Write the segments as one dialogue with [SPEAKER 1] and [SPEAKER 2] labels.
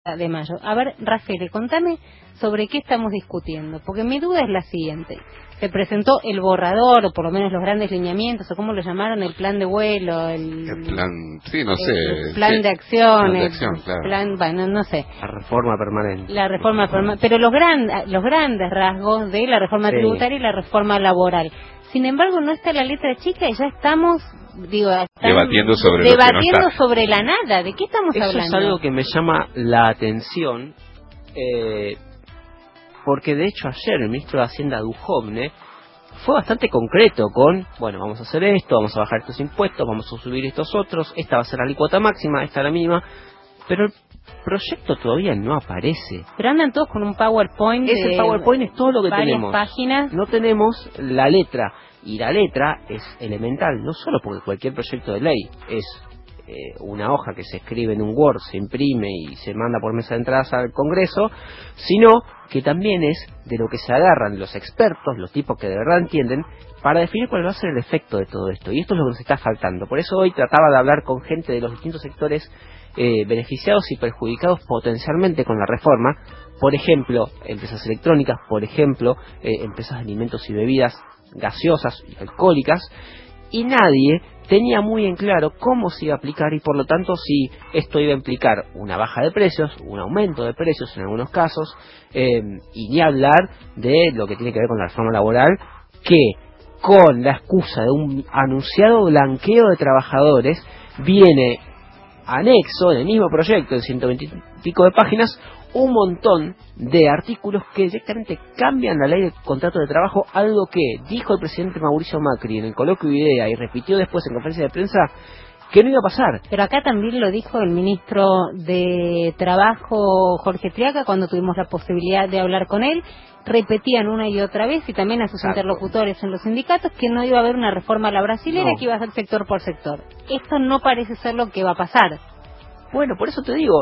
[SPEAKER 1] de mayo. A ver, Rafael, contame sobre qué estamos discutiendo, porque mi duda es la siguiente. Se presentó el borrador, o por lo menos los grandes lineamientos, o cómo lo llamaron, el plan de vuelo,
[SPEAKER 2] el plan, sí, no sé.
[SPEAKER 1] El plan de acción,
[SPEAKER 2] plan de acción, claro.
[SPEAKER 1] Plan, bueno, no sé.
[SPEAKER 3] La reforma permanente.
[SPEAKER 1] La reforma permanente, pero los grandes rasgos de la reforma tributaria y la reforma laboral. Sin embargo, no está la letra chica y ya estamos,
[SPEAKER 2] debatiendo
[SPEAKER 1] sobre la nada. ¿De qué estamos hablando?
[SPEAKER 3] Eso es algo que me llama la atención, porque de hecho ayer el ministro de Hacienda, Duhovne, fue bastante concreto con, bueno, vamos a hacer esto, vamos a bajar estos impuestos, vamos a subir estos otros, esta va a ser la alícuota máxima, esta la mínima, pero el proyecto todavía no aparece.
[SPEAKER 1] Pero andan todos con un PowerPoint.
[SPEAKER 3] Ese PowerPoint es todo lo que tenemos.
[SPEAKER 1] Páginas.
[SPEAKER 3] No tenemos la letra, y la letra es elemental, no solo porque cualquier proyecto de ley es una hoja que se escribe en un Word, se imprime y se manda por mesa de entradas al Congreso, sino que también es de lo que se agarran los expertos, los tipos que de verdad entienden, para definir cuál va a ser el efecto de todo esto. Y esto es lo que nos está faltando. Por eso hoy trataba de hablar con gente de los distintos sectores beneficiados y perjudicados potencialmente con la reforma. Por ejemplo, empresas electrónicas, por ejemplo, empresas de alimentos y bebidas gaseosas y alcohólicas, y nadie tenía muy en claro cómo se iba a aplicar y por lo tanto si esto iba a implicar una baja de precios, un aumento de precios en algunos casos, y ni hablar de lo que tiene que ver con la reforma laboral, que con la excusa de un anunciado blanqueo de trabajadores viene anexo en el mismo proyecto, en 120 y pico de páginas, un montón de artículos que directamente cambian la ley de contrato de trabajo, algo que dijo el presidente Mauricio Macri en el coloquio de idea y repitió después en conferencia de prensa que no iba a pasar.
[SPEAKER 1] Pero acá también lo dijo el ministro de Trabajo, Jorge Triaca, cuando tuvimos la posibilidad de hablar con él. Repetían una y otra vez, y también a sus interlocutores en los sindicatos, que no iba a haber una reforma a la brasilera, que iba a ser sector por sector. Esto no parece ser lo que va a pasar.
[SPEAKER 3] Bueno, por eso te digo,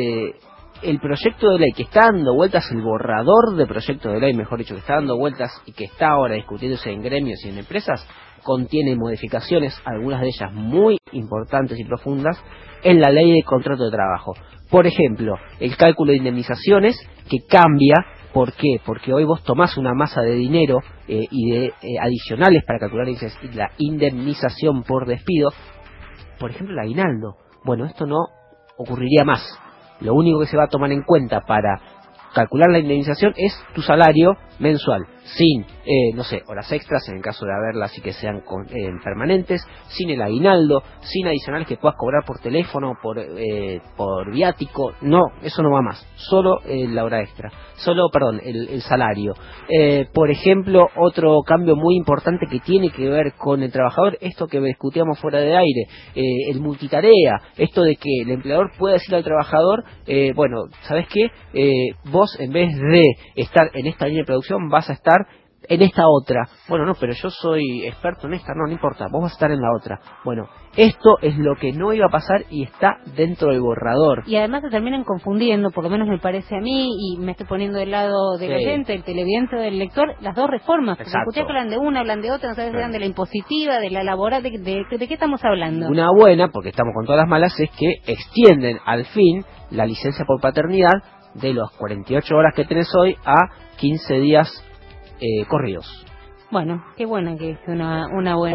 [SPEAKER 3] el proyecto de ley que está dando vueltas, el borrador de proyecto de ley, mejor dicho, que está dando vueltas y que está ahora discutiéndose en gremios y en empresas, contiene modificaciones, algunas de ellas muy importantes y profundas, en la ley de contrato de trabajo. Por ejemplo, el cálculo de indemnizaciones, que cambia. ¿Por qué? Porque hoy vos tomás una masa de dinero y de adicionales para calcular la indemnización por despido, por ejemplo el aguinaldo. Bueno, esto no ocurriría más. Lo único que se va a tomar en cuenta para calcular la indemnización es tu salario mensual, sin, no sé, horas extras en el caso de haberlas y que sean permanentes, sin el aguinaldo, sin adicionales que puedas cobrar por teléfono, por viático. No, eso no va más. Solo la hora extra. El salario. Por ejemplo, otro cambio muy importante que tiene que ver con el trabajador, esto que discutíamos fuera de aire, el multitarea, esto de que el empleador pueda decirle al trabajador, bueno, ¿sabes qué? Vos en vez de estar en esta línea de producción vas a estar en esta otra. Bueno, no, pero yo soy experto en esta. No importa, vos vas a estar en la otra. Bueno, esto es lo que no iba a pasar y está dentro del borrador.
[SPEAKER 1] Y además se terminan confundiendo, por lo menos me parece a mí, y me estoy poniendo del lado del oyente, del televidente, del lector, las dos reformas. Porque escuché que hablan de una, hablan de otra, no sabes si hablan de la impositiva, de la laboral, de qué estamos hablando.
[SPEAKER 3] Una buena, porque estamos con todas las malas, es que extienden al fin la licencia por paternidad de los 48 horas que tenés hoy a 15 días corridos.
[SPEAKER 1] Bueno, qué buena que es una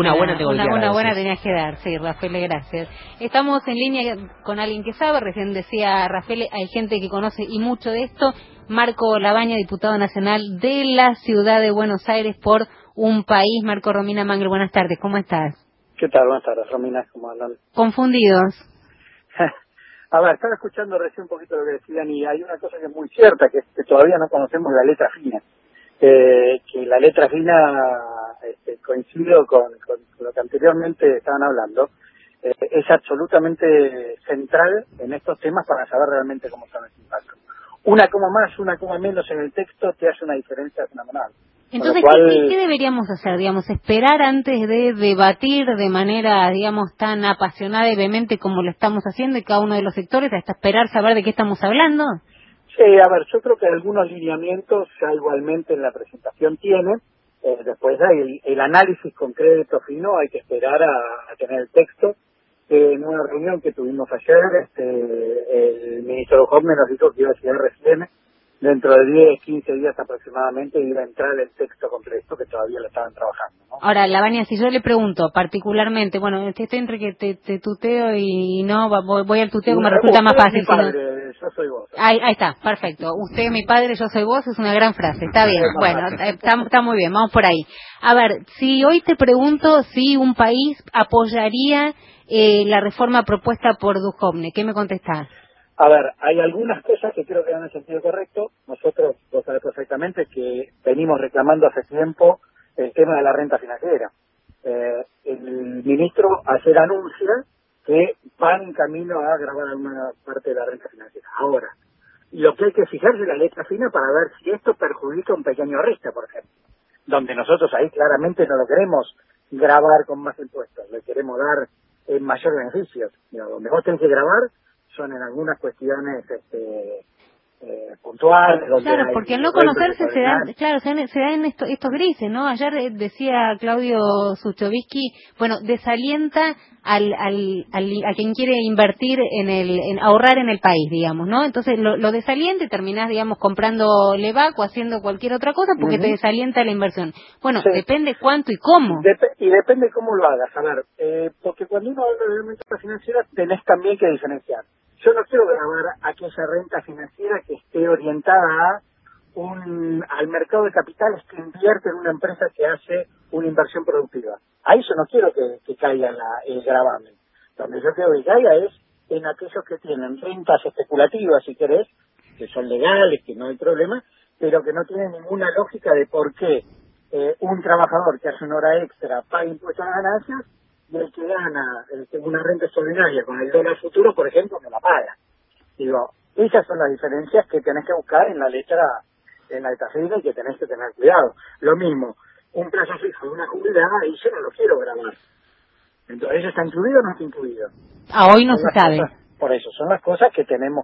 [SPEAKER 1] buena tenías que dar, sí, Rafael, gracias. Estamos en línea con alguien que sabe, recién decía Rafael, hay gente que conoce y mucho de esto. Marco Labaña, diputado nacional de la ciudad de Buenos Aires por un país. Marco, Romina Mangel, buenas tardes, ¿cómo estás?
[SPEAKER 4] ¿Qué tal? Buenas tardes, Romina, ¿cómo andan?
[SPEAKER 1] Confundidos.
[SPEAKER 4] A ver, estaba escuchando recién un poquito lo que decían y hay una cosa que es muy cierta, que es que todavía no conocemos la letra fina. Que la letra fina, coincido con lo que anteriormente estaban hablando, es absolutamente central en estos temas para saber realmente cómo son los impactos. Una coma más, una coma menos en el texto te hace una diferencia fenomenal.
[SPEAKER 1] Entonces, ¿qué deberíamos hacer? Digamos, esperar antes de debatir de manera, digamos, tan apasionada y vehemente como lo estamos haciendo en cada uno de los sectores, hasta esperar saber de qué estamos hablando.
[SPEAKER 4] Sí, a ver, yo creo que algunos lineamientos ya igualmente en la presentación tiene. Después el análisis concreto, fino, hay que esperar a tener el texto. En una reunión que tuvimos ayer, el ministro Duhovne nos dijo que iba a llegar recién dentro de 10, 15 días aproximadamente iba a entrar el texto completo, que todavía lo estaban trabajando, ¿no?
[SPEAKER 1] Ahora, Lavagna, si yo le pregunto particularmente, bueno, estoy entre que te tuteo y no, voy al tuteo que me resulta más fácil.
[SPEAKER 4] Padre, yo soy vos.
[SPEAKER 1] Ahí está, perfecto. Usted es mi padre, yo soy vos, es una gran frase, está bien. Bueno, está muy bien, vamos por ahí. A ver, si hoy te pregunto si un país apoyaría la reforma propuesta por Duhovne, ¿qué me contestás?
[SPEAKER 4] A ver, hay algunas cosas que creo que van en el sentido correcto. Nosotros, vos sabés perfectamente que venimos reclamando hace tiempo el tema de la renta financiera. El ministro ayer anuncia que van en camino a grabar alguna parte de la renta financiera. Ahora, lo que hay que fijarse es la letra fina para ver si esto perjudica a un pequeño ahorrista, por ejemplo, donde nosotros ahí claramente no lo queremos grabar con más impuestos, le queremos dar mayor beneficios. Donde vos tenés que grabar son en algunas cuestiones puntuales.
[SPEAKER 1] Claro, porque al no conocerse se dan estos grises, ¿no? Ayer decía Claudio Suchovsky, bueno, desalienta a quien quiere invertir en ahorrar en el país, digamos, ¿no? Entonces lo desalienta y terminás, digamos, comprando Levac o haciendo cualquier otra cosa porque te desalienta la inversión. Bueno, sí. Depende cuánto y cómo.
[SPEAKER 4] Y depende cómo lo hagas. A ver, porque cuando uno habla de renta financiera tenés también que diferenciar. Yo no quiero grabar aquella renta financiera que esté orientada al mercado de capitales que invierte en una empresa que hace una inversión productiva. Ahí yo no quiero que caiga el gravamen. Donde yo quiero que caiga es en aquellos que tienen rentas especulativas, si querés, que son legales, que no hay problema, pero que no tienen ninguna lógica de por qué un trabajador que hace una hora extra paga impuestos a las ganancias y el que gana una renta extraordinaria con el dólar futuro, por ejemplo, no la paga. Digo, esas son las diferencias que tenés que buscar en la letra fina y que tenés que tener cuidado. Lo mismo, un plazo fijo de una jubilada, y yo no lo quiero grabar. Entonces, ¿eso está incluido o no está incluido?
[SPEAKER 1] Hoy no se sabe.
[SPEAKER 4] Por eso, son las cosas que tenemos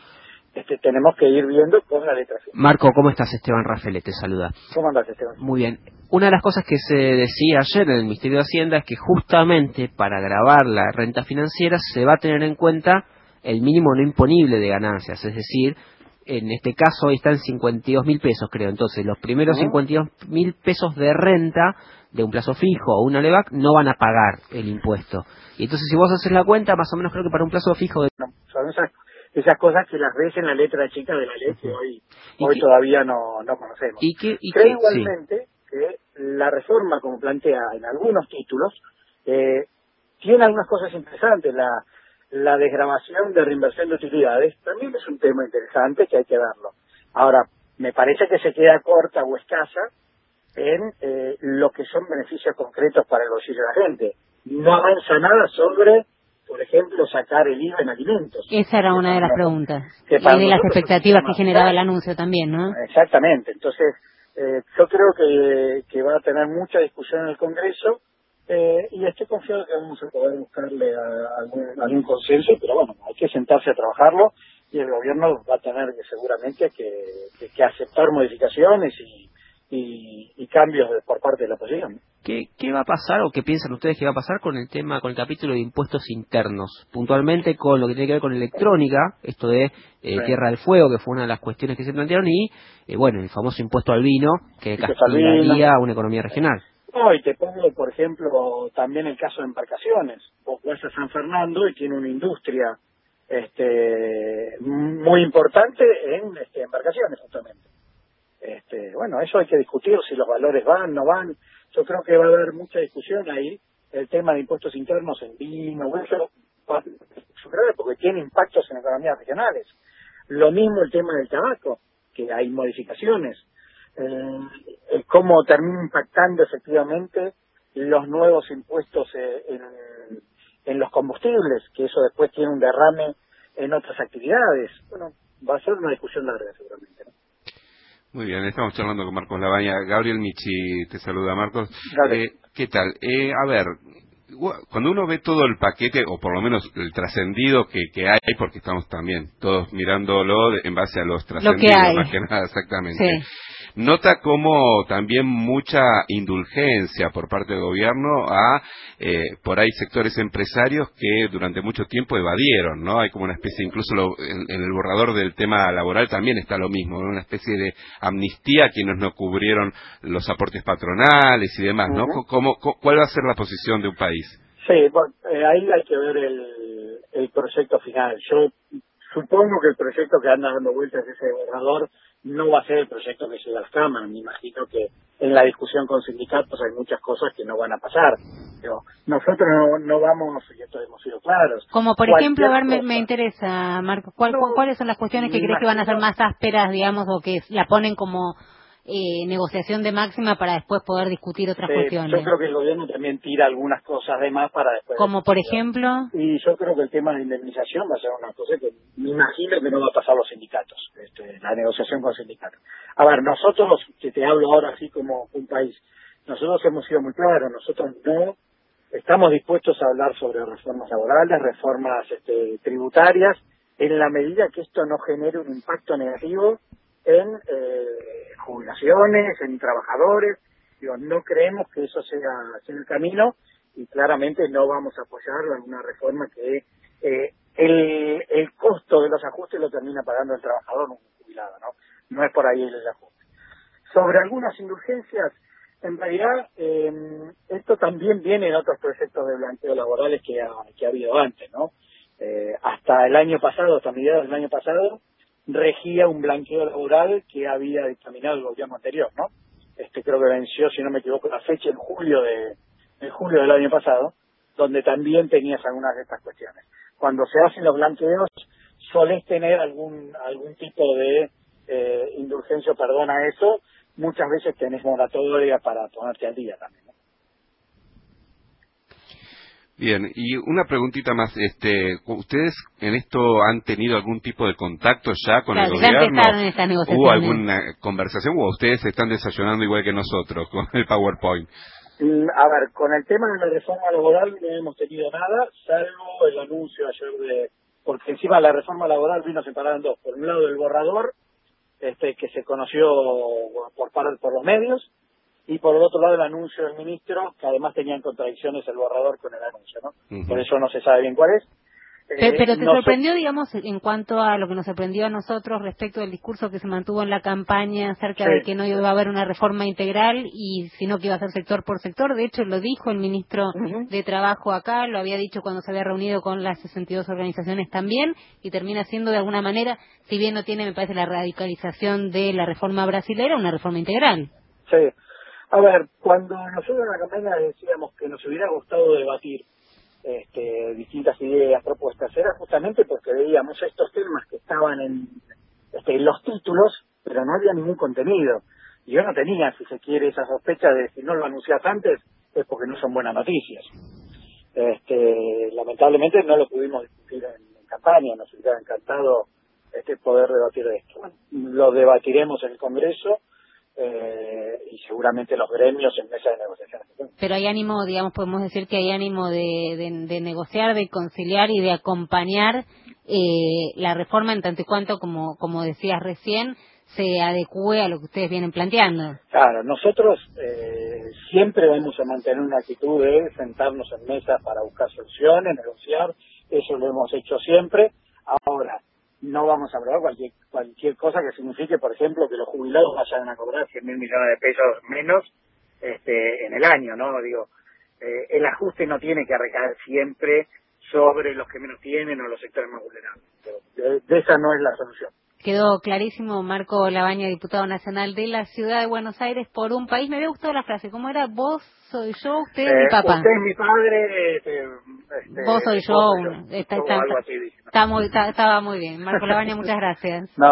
[SPEAKER 4] que ir viendo con la letra fina.
[SPEAKER 3] Marco, ¿cómo estás? Esteban Raffaele te saluda.
[SPEAKER 4] ¿Cómo andás, Esteban?
[SPEAKER 3] Muy bien. Una de las cosas que se decía ayer en el Ministerio de Hacienda es que justamente para gravar la renta financiera se va a tener en cuenta el mínimo no imponible de ganancias, es decir, en este caso hoy está en 52.000 pesos, creo. Entonces, los primeros 52.000 pesos de renta de un plazo fijo o una Levac no van a pagar el impuesto. Y entonces, si vos haces la cuenta, más o menos creo que para un plazo fijo de...
[SPEAKER 4] No, son esas cosas que las ves en la letra chica de la ley que hoy todavía no conocemos. Creo igualmente que la reforma, como plantea en algunos títulos, tiene algunas cosas interesantes. La desgravación de reinversión de utilidades también es un tema interesante que hay que verlo. Ahora, me parece que se queda corta o escasa en lo que son beneficios concretos para el bolsillo de la gente. No avanza nada sobre, por ejemplo, sacar el IVA en alimentos.
[SPEAKER 1] Esa era una de las preguntas. Y de las expectativas que generaba el anuncio también, ¿no?
[SPEAKER 4] Exactamente. Entonces, yo creo que va a tener mucha discusión en el Congreso y estoy confiado que vamos a poder buscarle algún consenso, pero bueno, hay que sentarse a trabajarlo y el gobierno va a tener seguramente que aceptar modificaciones y cambios por parte de la oposición.
[SPEAKER 3] ¿Qué va a pasar o qué piensan ustedes que va a pasar con el capítulo de impuestos internos? Puntualmente con lo que tiene que ver con electrónica, esto de Tierra del Fuego, que fue una de las cuestiones que se plantearon, y bueno, el famoso impuesto al vino, que castigaría a una economía regional.
[SPEAKER 4] No, y te pongo, por ejemplo, también el caso de embarcaciones. Vos vas a San Fernando y tiene una industria muy importante en embarcaciones, justamente. Bueno, eso hay que discutir, si los valores van, no van. Yo creo que va a haber mucha discusión ahí. El tema de impuestos internos en vino, eso, yo creo, porque tiene impactos en economías regionales. Lo mismo el tema del tabaco, que hay modificaciones. Cómo termina impactando efectivamente los nuevos impuestos en los combustibles, que eso después tiene un derrame en otras actividades. Bueno, va a ser una discusión larga seguramente, ¿no?
[SPEAKER 2] Muy bien, estamos charlando con Marcos Lavagna. Gabriel Michi te saluda, Marcos. ¿Qué tal? A ver, cuando uno ve todo el paquete, o por lo menos el trascendido que hay, porque estamos también todos mirándolo en base a los trascendidos, más que nada, exactamente. Sí. nota como también mucha indulgencia por parte del gobierno a por ahí sectores empresarios que durante mucho tiempo evadieron, ¿no? Hay como una especie, incluso en el borrador del tema laboral también está lo mismo, ¿no? Una especie de amnistía a quienes no cubrieron los aportes patronales y demás, ¿no? ¿Cuál va a ser la posición de un país?
[SPEAKER 4] Sí, bueno, ahí hay que ver el proyecto final. Yo supongo que el proyecto que anda dando vueltas ese borrador no va a ser el proyecto que llega a las cámaras. Me imagino que en la discusión con sindicatos hay muchas cosas que no van a pasar. Pero nosotros no vamos, y esto hemos sido claros.
[SPEAKER 1] Como por ejemplo, a ver, me interesa, Marco, ¿cuáles son las cuestiones que crees que van a ser más ásperas, digamos, o que la ponen como negociación de máxima para después poder discutir otras cuestiones?
[SPEAKER 4] Yo creo que el gobierno también tira algunas cosas de más para después.
[SPEAKER 1] Como por ejemplo.
[SPEAKER 4] Y yo creo que el tema de indemnización va a ser una cosa que me imagino que no va a pasar a los sindicatos, la negociación con sindicatos. A ver, nosotros, que te hablo ahora así como un país, nosotros hemos sido muy claros, nosotros no estamos dispuestos a hablar sobre reformas laborales, reformas tributarias, en la medida que esto no genere un impacto negativo en jubilaciones, en trabajadores. Digo, no creemos que eso sea el camino y claramente no vamos a apoyar alguna reforma que el costo de los ajustes lo termina pagando el trabajador, un jubilado, no es por ahí el ajuste. Sobre algunas indulgencias, en realidad esto también viene en otros proyectos de blanqueo laborales que ha habido antes, ¿no? Hasta el año pasado, hasta mediados del año pasado, regía un blanqueo laboral que había dictaminado el gobierno anterior, ¿no? Creo que venció, si no me equivoco, la fecha en julio del año pasado, donde también tenías algunas de estas cuestiones. Cuando se hacen los blanqueos, solés tener algún tipo de indulgencia o perdón a eso. Muchas veces tenés moratoria para ponerte al día también, ¿no?
[SPEAKER 2] Bien, y una preguntita más, ¿ustedes en esto han tenido algún tipo de contacto ya con el gobierno?
[SPEAKER 1] Ya empezaron estas negociaciones.
[SPEAKER 2] ¿Hubo alguna conversación o ustedes están desayunando igual que nosotros con el PowerPoint?
[SPEAKER 4] A ver, con el tema de la reforma laboral no hemos tenido nada, salvo el anuncio ayer porque encima la reforma laboral vino separada en dos. Por un lado el borrador, que se conoció por los medios, y por el otro lado el anuncio del ministro, que además tenía en contradicciones el borrador con el anuncio, ¿no?
[SPEAKER 2] Uh-huh.
[SPEAKER 4] Por eso no se sabe bien cuál es.
[SPEAKER 1] Pero te sorprendió, digamos, en cuanto a lo que nos sorprendió a nosotros respecto del discurso que se mantuvo en la campaña acerca de que no iba a haber una reforma integral y sino que iba a ser sector por sector. De hecho, lo dijo el ministro de Trabajo acá, lo había dicho cuando se había reunido con las 62 organizaciones también, y termina siendo de alguna manera, si bien no tiene, me parece, la radicalización de la reforma brasilera, una reforma integral.
[SPEAKER 4] Sí. A ver, cuando nosotros en la campaña decíamos que nos hubiera gustado debatir distintas ideas, propuestas, era justamente porque veíamos estos temas que estaban en los títulos, pero no había ningún contenido. Y yo no tenía, si se quiere, esa sospecha de si no lo anuncias antes es porque no son buenas noticias. Lamentablemente no lo pudimos discutir en campaña, nos hubiera encantado poder debatir de esto. Bueno, lo debatiremos en el Congreso. Y seguramente los gremios en mesa de negociaciones.
[SPEAKER 1] Pero hay ánimo, digamos, podemos decir que hay ánimo de negociar, de conciliar y de acompañar la reforma en tanto y cuanto, como decías recién, se adecúe a lo que ustedes vienen planteando.
[SPEAKER 4] Claro, nosotros siempre vamos a mantener una actitud de sentarnos en mesa para buscar soluciones, negociar, eso lo hemos hecho siempre. Ahora, no vamos a hablar cualquier cosa que signifique, por ejemplo, que los jubilados vayan a cobrar 100.000 millones de pesos menos en el año, ¿no? Digo, el ajuste no tiene que recaer siempre sobre los que menos tienen o los sectores más vulnerables. De esa no es la solución.
[SPEAKER 1] Quedó clarísimo. Marco Labaña, diputado nacional de la Ciudad de Buenos Aires por un país. Me había gustado la frase. ¿Cómo era? Vos soy yo, usted es mi papá.
[SPEAKER 4] Usted es mi padre.
[SPEAKER 1] Vos soy yo.
[SPEAKER 4] Algo así,
[SPEAKER 1] Estaba muy bien. Marco Labaña, muchas gracias.